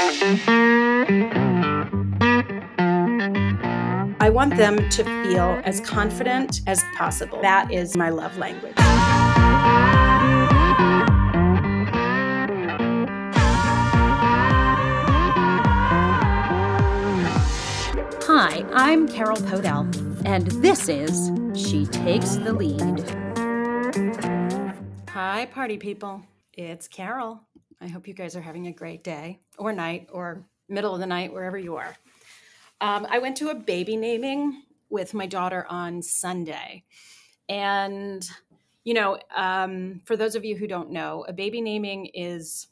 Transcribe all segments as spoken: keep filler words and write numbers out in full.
I want them to feel as confident as possible. That is my love language. Hi, I'm Carol Podell, and this is She Takes the Lead. Hi, party people. It's Carol. I hope you guys are having a great day or night or middle of the night, wherever you are. Um, I went to a baby naming with my daughter on Sunday. And, you know, um, for those of you who don't know, a baby naming is,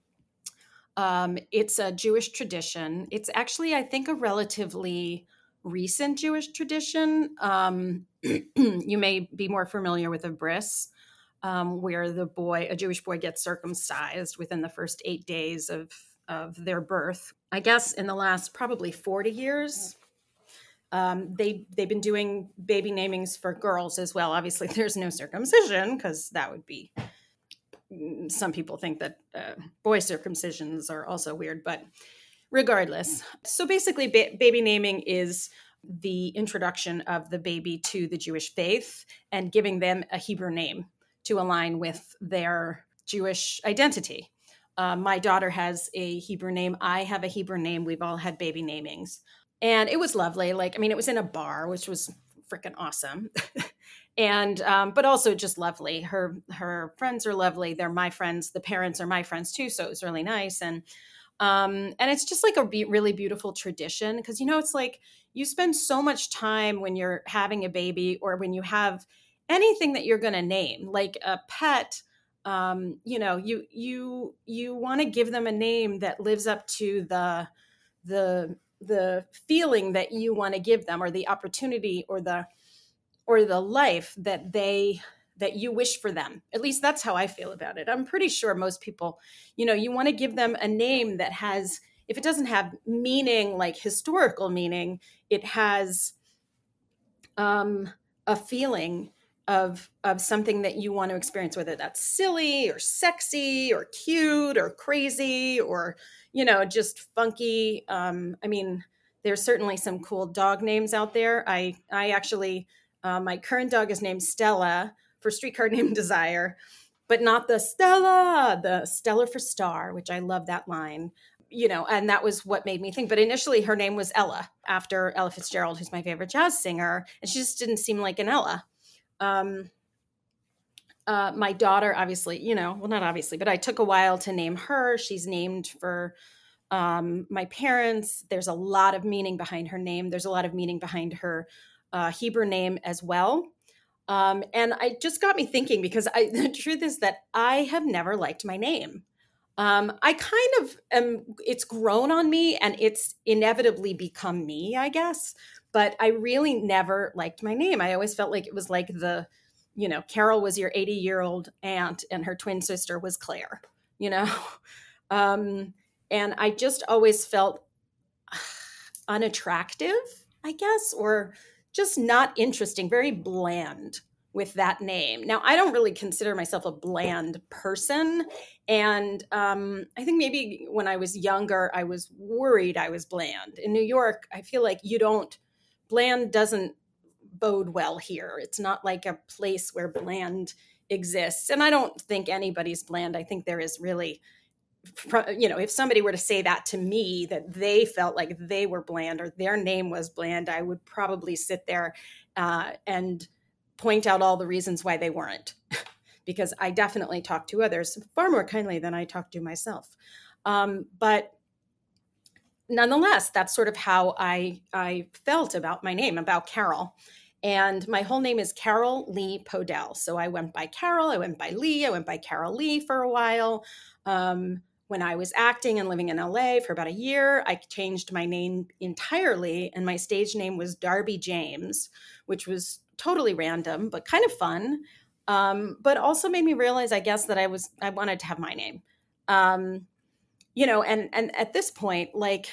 um, it's a Jewish tradition. It's actually, I think, a relatively recent Jewish tradition. Um, you may be more familiar with a bris, um, where the boy, a Jewish boy, gets circumcised within the first eight days of, of their birth. I guess in the last probably forty years, um, they, they've been doing baby namings for girls as well. Obviously, there's no circumcision because that would be, some people think that uh, boy circumcisions are also weird, but regardless. So basically, ba- baby naming is the introduction of the baby to the Jewish faith and giving them a Hebrew name to align with their Jewish identity. Uh, my daughter has a Hebrew name. I have a Hebrew name. We've all had baby namings. And it was lovely. Like, I mean, it was in a bar, which was freaking awesome. and, um, but also just lovely. Her, her friends are lovely. They're my friends. The parents are my friends too. So it was really nice. And, um, and it's just like a be- really beautiful tradition. Cause you know, it's like you spend so much time when you're having a baby or when you have anything that you're going to name, like a pet. Um, you know, you, you, you want to give them a name that lives up to the, the, the feeling that you want to give them, or the opportunity, or the or the life that they that you wish for them. At least that's how I feel about it. I'm pretty sure most people, you know, you want to give them a name that has, if it doesn't have meaning, like historical meaning, it has um a feeling of of something that you want to experience, whether that's silly or sexy or cute or crazy or, you know, just funky. Um, I mean, there's certainly some cool dog names out there. I I actually, uh, my current dog is named Stella for Streetcar Named Desire, but not the Stella, the Stellar for Star, which I love that line. You know, and that was what made me think. But initially, her name was Ella, after Ella Fitzgerald, who's my favorite jazz singer, and she just didn't seem like an Ella. Um, uh, my daughter, obviously, you know, well, not obviously, but I took a while to name her. She's named for um, my parents. There's a lot of meaning behind her name. There's a lot of meaning behind her uh, Hebrew name as well. Um, and it just got me thinking, because I, the truth is that I have never liked my name. Um, I kind of am, it's grown on me and it's inevitably become me, I guess. But I really never liked my name. I always felt like it was like the, you know, Carol was your eighty year old aunt and her twin sister was Claire, you know? Um, and I just always felt unattractive, I guess, or just not interesting, very bland with that name. Now, I don't really consider myself a bland person. And um, I think maybe when I was younger, I was worried I was bland. In New York, I feel like you don't, bland doesn't bode well here. It's not like a place where bland exists. And I don't think anybody's bland. I think there is really, you know, if somebody were to say that to me, that they felt like they were bland or their name was bland, I would probably sit there uh, and point out all the reasons why they weren't, because I definitely talk to others far more kindly than I talk to myself. Um, but nonetheless, that's sort of how I, I felt about my name, about Carol. And my whole name is Carol Lee Podell. So I went by Carol, I went by Lee, I went by Carol Lee for a while. Um, when I was acting and living in L A for about a year, I changed my name entirely, and my stage name was Darby James, which was totally random, but kind of fun. Um, but also made me realize, I guess, that I was, I wanted to have my name. Um, you know, and, and at this point, like,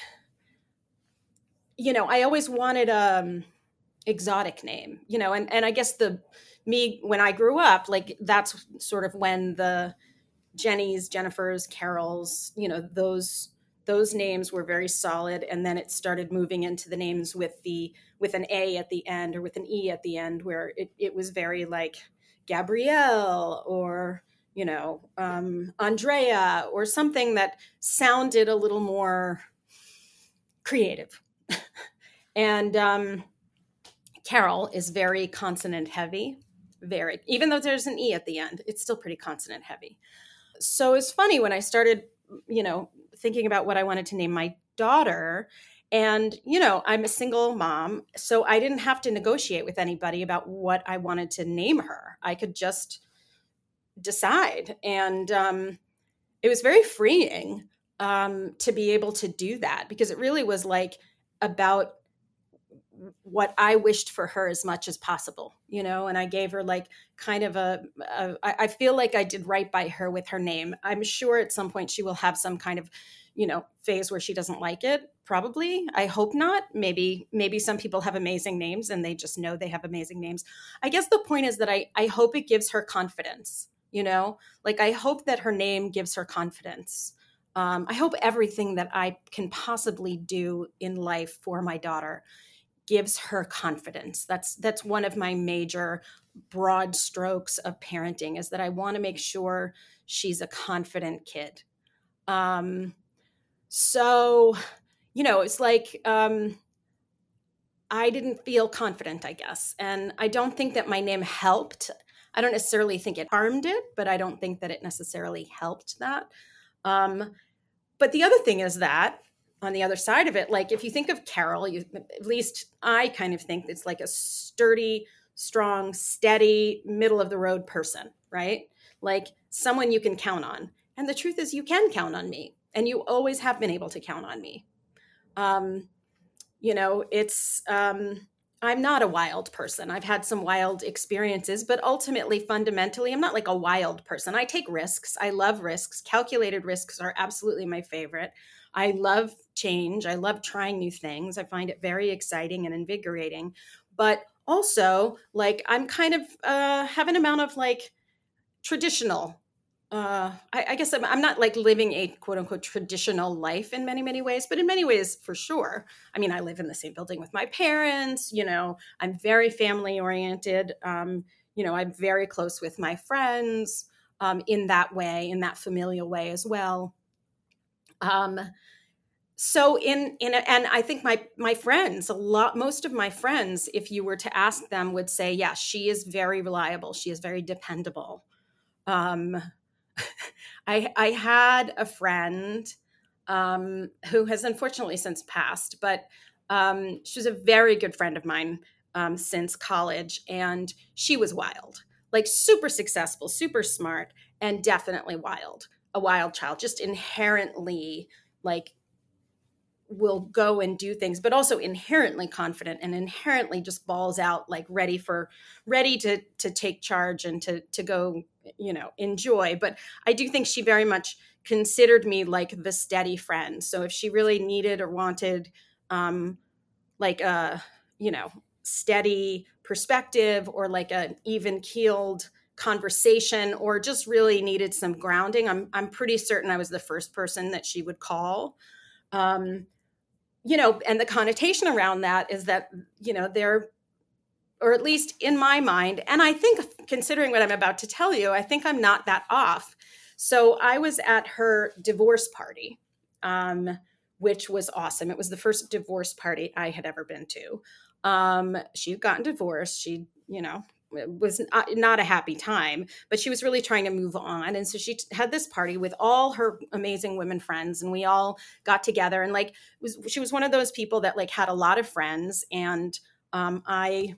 you know, I always wanted a um, exotic name, you know, and, and I guess the, me, when I grew up, like, that's sort of when the Jenny's, Jennifer's, Carol's, you know, those, those names were very solid. And then it started moving into the names with the with an A at the end or with an E at the end, where it, it was very like Gabrielle or, you know, um, Andrea or something that sounded a little more creative. And um, Carol is very consonant heavy, very, even though there's an E at the end, it's still pretty consonant heavy. So it's funny when I started, you know, thinking about what I wanted to name my daughter. And, you know, I'm a single mom, so I didn't have to negotiate with anybody about what I wanted to name her. I could just decide. And um, it was very freeing um, to be able to do that, because it really was like about what I wished for her as much as possible, you know, and I gave her like kind of a, a I feel like I did right by her with her name. I'm sure at some point she will have some kind of, you know, phase where she doesn't like it. Probably. I hope not. Maybe, maybe some people have amazing names and they just know they have amazing names. I guess the point is that I, I hope it gives her confidence, you know, like I hope that her name gives her confidence. Um, I hope everything that I can possibly do in life for my daughter gives her confidence. That's that's one of my major broad strokes of parenting, is that I want to make sure she's a confident kid. Um, so, you know, it's like um, I didn't feel confident, I guess. And I don't think that my name helped. I don't necessarily think it harmed it, but I don't think that it necessarily helped that. Um, but the other thing is that on the other side of it, like if you think of Carol, you, at least I kind of think it's like a sturdy, strong, steady, middle of the road person, right? Like someone you can count on. And the truth is you can count on me, and you always have been able to count on me. Um, you know, it's, um, I'm not a wild person. I've had some wild experiences, but ultimately, fundamentally, I'm not like a wild person. I take risks. I love risks. Calculated risks are absolutely my favorite. I love change. I love trying new things. I find it very exciting and invigorating. But also, like, I'm kind of uh, have an amount of like traditional. Uh, I, I guess I'm, I'm not like living a quote unquote traditional life in many, many ways, but in many ways, for sure. I mean, I live in the same building with my parents. You know, I'm very family oriented. Um, you know, I'm very close with my friends um, in that way, in that familial way as well. Um, so in in a, and I think my my friends, a lot, most of my friends, if you were to ask them, would say, yeah, she is very reliable. She is very dependable. Um, I I had a friend um, who has unfortunately since passed, but um, she was a very good friend of mine um, since college, and she was wild, like super successful, super smart, and definitely wild. A wild child, just inherently like will go and do things, but also inherently confident and inherently just balls out, like ready for ready to to take charge and to to go, you know, enjoy. But I do think she very much considered me like the steady friend. So if she really needed or wanted um like a, you know, steady perspective or like an even keeled conversation, or just really needed some grounding, I'm I'm pretty certain I was the first person that she would call. Um, you know, and the connotation around that is that, you know, they're, or at least in my mind, and I think considering what I'm about to tell you, I think I'm not that off. So I was at her divorce party, um, which was awesome. It was the first divorce party I had ever been to. Um, she had gotten divorced. She, you know, it was not, not a happy time, but she was really trying to move on. And so she t- had this party with all her amazing women friends, and we all got together, and like, it was, she was one of those people that like had a lot of friends. And um, I,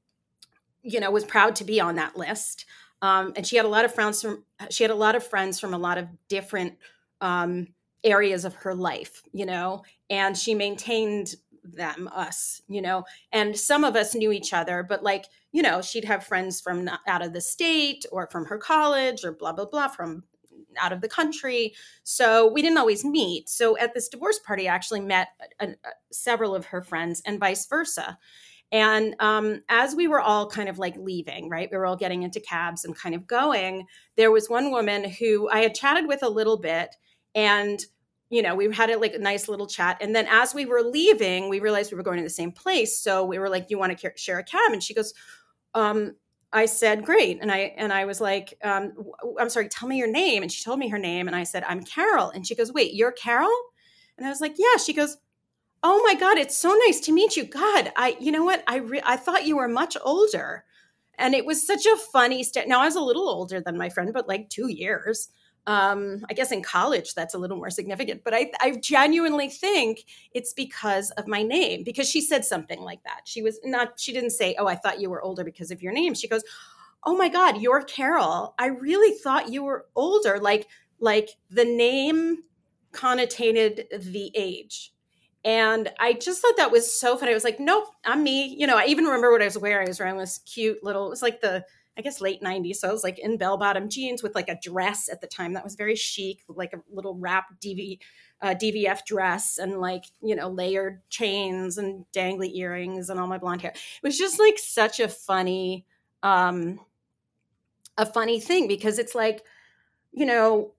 you know, was proud to be on that list. Um, and she had a lot of friends from, she had a lot of friends from a lot of different um, areas of her life, you know, and she maintained them, us, you know, and some of us knew each other, but like, you know, she'd have friends from not out of the state or from her college or blah, blah, blah, from out of the country. So we didn't always meet. So at this divorce party, I actually met a, a, several of her friends and vice versa. And um, as we were all kind of like leaving, right, we were all getting into cabs and kind of going, there was one woman who I had chatted with a little bit, and you know, we had a, like a nice little chat. And then as we were leaving, we realized we were going to the same place. So we were like, you want to share a cab? And she goes, um, I said, great. And I, and I was like, um, I'm sorry, tell me your name. And she told me her name. And I said, I'm Carol. And she goes, wait, you're Carol? And I was like, yeah. She goes, oh my God, it's so nice to meet you. God, I, you know what? I, re- I thought you were much older. And it was such a funny st- Now I was a little older than my friend, but like two years. Um, I guess in college, that's a little more significant, but I, I genuinely think it's because of my name, because she said something like that. She was not, she didn't say, oh, I thought you were older because of your name. She goes, oh my God, you're Carol. I really thought you were older. Like, like the name connotated the age. And I just thought that was so funny. I was like, nope, I'm me. You know, I even remember what I was wearing. I was wearing this cute little, it was like the, I guess, late nineties. So I was like in bell bottom jeans with like a dress at the time that was very chic, like a little wrap D V, uh, D V F dress and like, you know, layered chains and dangly earrings and all my blonde hair. It was just like such a funny, um, a funny thing because it's like, you know,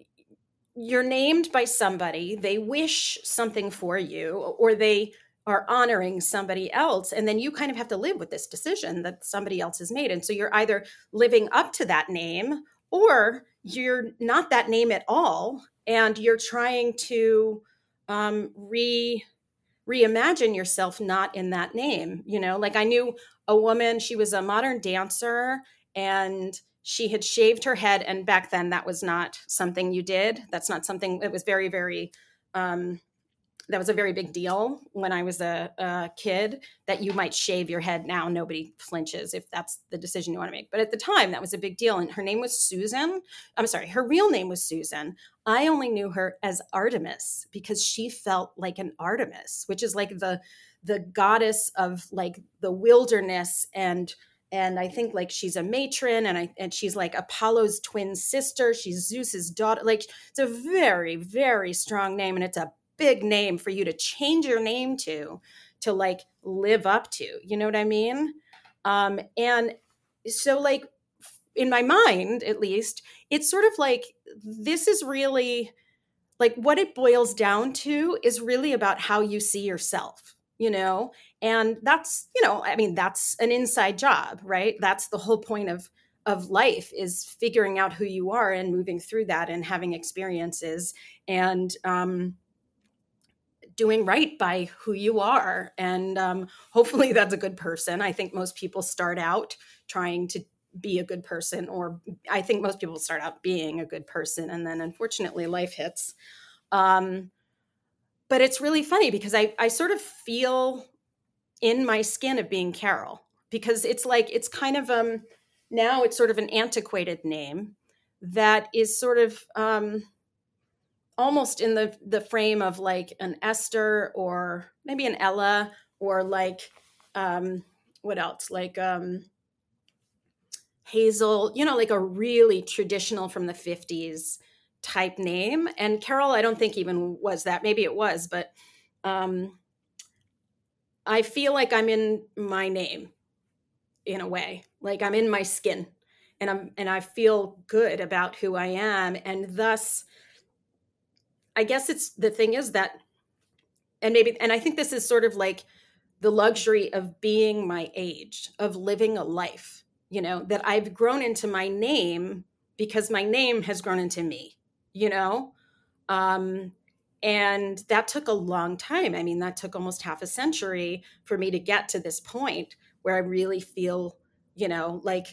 you're named by somebody, they wish something for you, or they are honoring somebody else. And then you kind of have to live with this decision that somebody else has made. And so you're either living up to that name or you're not that name at all. And you're trying to um, re reimagine yourself not in that name. You know, like I knew a woman, she was a modern dancer and she had shaved her head. And back then that was not something you did. That's not something, it was very, very, um, that was a very big deal when I was a, a kid, that you might shave your head. Now nobody flinches if that's the decision you want to make. But at the time that was a big deal. And her name was Susan. I'm sorry, her real name was Susan. I only knew her as Artemis because she felt like an Artemis, which is like the, the goddess of like the wilderness. And And I think like she's a matron and I and she's like Apollo's twin sister. She's Zeus's daughter. Like it's a very, very strong name. And it's a big name for you to change your name to, to like live up to, you know what I mean? Um, and so like in my mind, at least, it's sort of like, this is really like what it boils down to is really about how you see yourself, you know? And that's, you know, I mean, that's an inside job, right? That's the whole point of of life, is figuring out who you are and moving through that and having experiences and um, doing right by who you are. And um, hopefully that's a good person. I think most people start out trying to be a good person, or I think most people start out being a good person. And then unfortunately life hits. Um, but it's really funny because I, I sort of feel in my skin of being Carol, because it's like, it's kind of, um, now it's sort of an antiquated name that is sort of, um, almost in the, the frame of like an Esther or maybe an Ella or like, um, what else? Like, um, Hazel, you know, like a really traditional from the fifties type name. And Carol, I don't think even was that. Maybe it was, but, um, I feel like I'm in my name in a way, like I'm in my skin and I'm, and I feel good about who I am. And thus, I guess it's, the thing is that, and maybe, and I think this is sort of like the luxury of being my age, of living a life, you know, that I've grown into my name because my name has grown into me, you know? Um, And that took a long time. I mean, that took almost half a century for me to get to this point where I really feel, you know, like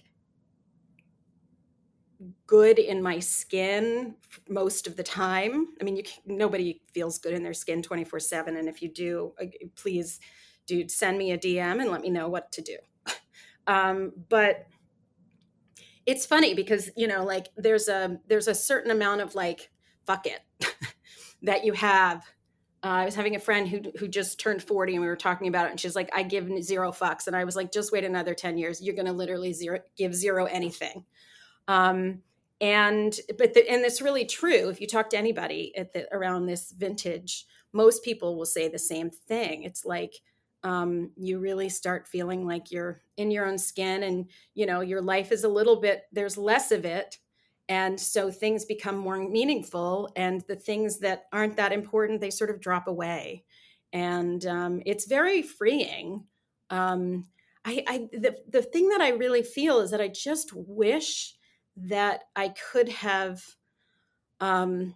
good in my skin most of the time. I mean, you can, nobody feels good in their skin twenty-four seven. And if you do, please, dude, send me a D M and let me know what to do. Um, but it's funny because, you know, like there's a, there's a certain amount of like, fuck it that you have. Uh, I was having a friend who who just turned forty and we were talking about it and she's like, I give zero fucks. And I was like, just wait another ten years. You're going to literally zero, give zero anything. Um, and, but, the, and it's really true. If you talk to anybody at the, around this vintage, most people will say the same thing. It's like, um, you really start feeling like you're in your own skin and, you know, your life is a little bit, there's less of it. And so things become more meaningful, and the things that aren't that important, they sort of drop away. And um, it's very freeing. Um, I, I the, the thing that I really feel is that I just wish that I could have um,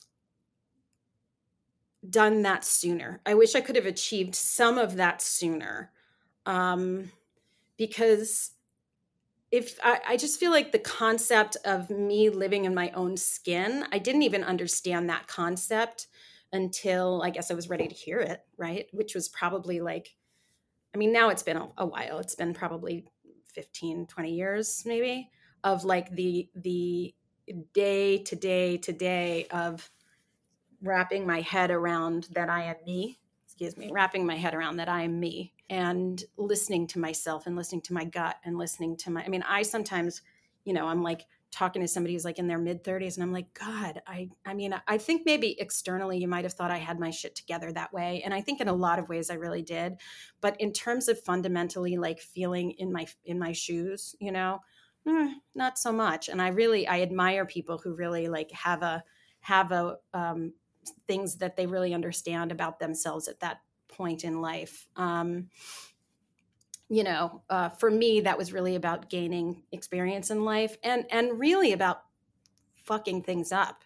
done that sooner. I wish I could have achieved some of that sooner. Um, because if I, I just feel like the concept of me living in my own skin, I didn't even understand that concept until I guess I was ready to hear it, right? Which was probably like, I mean, now it's been a, a while. It's been probably fifteen, twenty years maybe of like the, the day to day to day of wrapping my head around that I am me, excuse me, wrapping my head around that I am me and listening to myself and listening to my gut and listening to my, I mean, I sometimes, you know, I'm like talking to somebody who's like in their mid thirties and I'm like, God, I, I mean, I think maybe externally you might've thought I had my shit together that way. And I think in a lot of ways I really did, but in terms of fundamentally like feeling in my, in my shoes, you know, mm, not so much. And I really, I admire people who really like have a, have a, um, things that they really understand about themselves at that point in life. Um, you know, uh, for me, that was really about gaining experience in life and, and really about fucking things up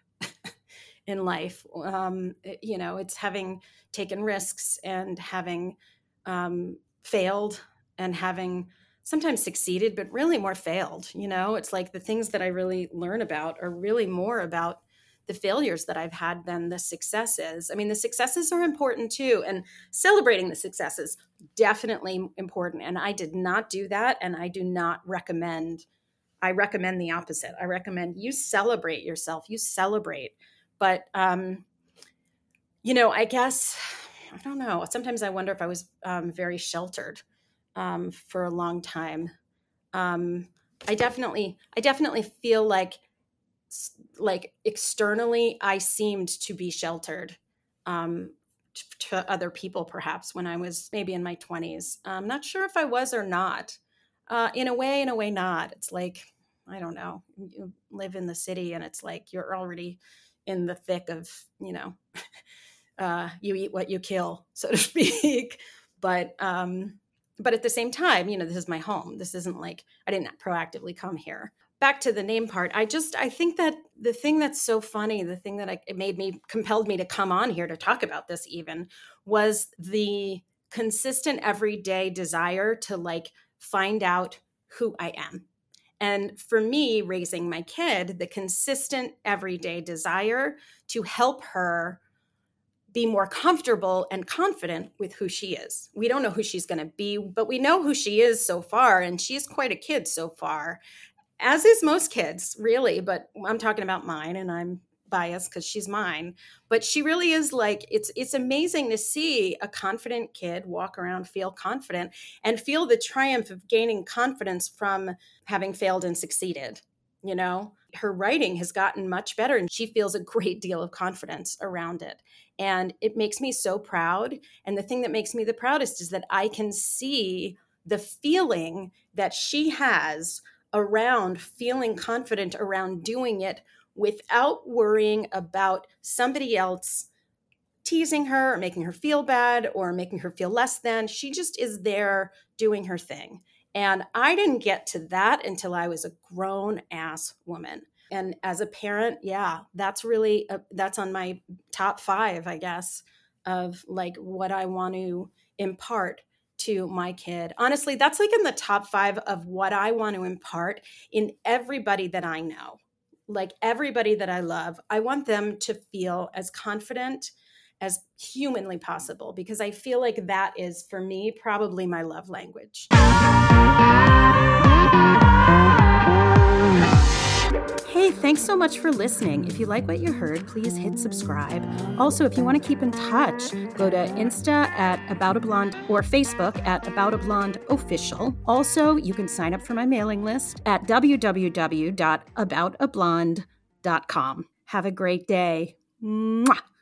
in life. Um, it- you know, it's having taken risks and having um, failed and having sometimes succeeded, but really more failed. You know, it's like the things that I really learn about are really more about the failures that I've had than the successes. I mean, the successes are important too. And celebrating the successes, definitely important. And I did not do that. And I do not recommend, I recommend the opposite. I recommend you celebrate yourself, you celebrate. But, um, you know, I guess, I don't know. Sometimes I wonder if I was um, very sheltered um, for a long time. Um, I definitely, I definitely feel like like externally, I seemed to be sheltered um, to other people, perhaps when I was maybe in my twenties. I'm not sure if I was or not. Uh, in a way, in a way not. It's like, I don't know, you live in the city and it's like you're already in the thick of, you know, uh, you eat what you kill, so to speak. But um, but at the same time, you know, this is my home. This isn't like I didn't proactively come here. Back to the name part, I just, I think that the thing that's so funny, the thing that I, it made me, compelled me to come on here to talk about this even, was the consistent everyday desire to like find out who I am. And for me, raising my kid, the consistent everyday desire to help her be more comfortable and confident with who she is. We don't know who she's going to be, but we know who she is so far. And she's quite a kid so far. As is most kids, really, but I'm talking about mine and I'm biased because she's mine. But she really is like, it's it's amazing to see a confident kid walk around, feel confident, and feel the triumph of gaining confidence from having failed and succeeded. You know, her writing has gotten much better and she feels a great deal of confidence around it. And it makes me so proud. And the thing that makes me the proudest is that I can see the feeling that she has around feeling confident around doing it without worrying about somebody else teasing her or making her feel bad or making her feel less than. She just is there doing her thing. And I didn't get to that until I was a grown ass woman. And as a parent, yeah, that's really, a, that's on my top five, I guess, of like what I want to impart to my kid. Honestly, that's like in the top five of what I want to impart in everybody that I know. Like everybody that I love, I want them to feel as confident as humanly possible because I feel like that is, for me, probably my love language. Hey, thanks so much for listening. If you like what you heard, please hit subscribe. Also, if you want to keep in touch, go to Insta at About a Blonde or Facebook at About a Blonde Official. Also, you can sign up for my mailing list at w w w dot about a blonde dot com. Have a great day. Mwah!